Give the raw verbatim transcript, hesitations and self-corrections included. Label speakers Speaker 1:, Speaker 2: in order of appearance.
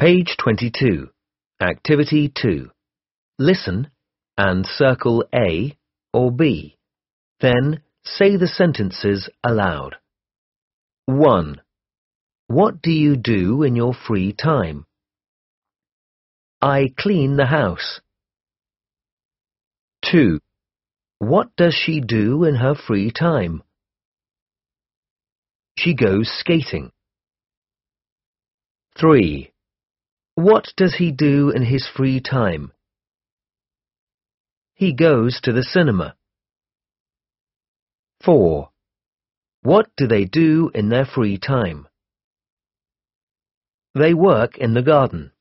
Speaker 1: Page twenty-two. Activity two. Listen and circle A or B. Then say the sentences aloud. one. What do you do in your free time? I clean the house. two. What does she do in her free time? She goes skating. three. What does he do in his free time? He goes to the cinema. four. What do they do in their free time? They work in the garden.